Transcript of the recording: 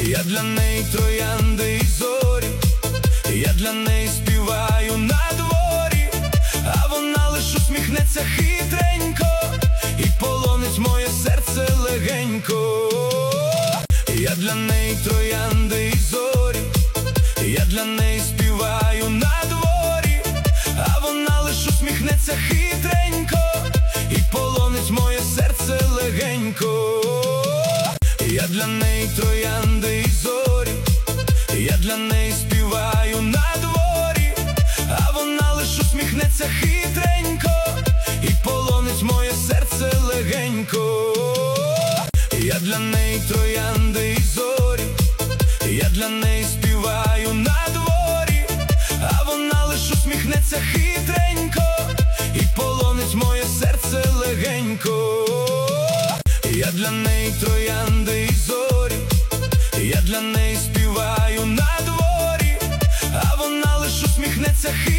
Я для неї троянди і зорі, я для неї співаю на дворі, а вона лиш усміхнеться хитренько і полонить моє серце легенько. Я для неї троянди і зорі, я для неї співаю на дворі, а вона лиш усміхнеться хитренько і полонить моє серце легенько. Я для неї троянди і зорі, я для неї співаю на дворі, а вона лиш усміхнеться хитренько і полонить моє серце легенько. Я для неї троянди і зорі, я для неї співаю на дворі, а вона лиш усміхнеться хитренько і полонить моє серце легенько. Я для неї троянди і зорі, я для неї співаю на дворі, а вона лиш усміхнеться хитренько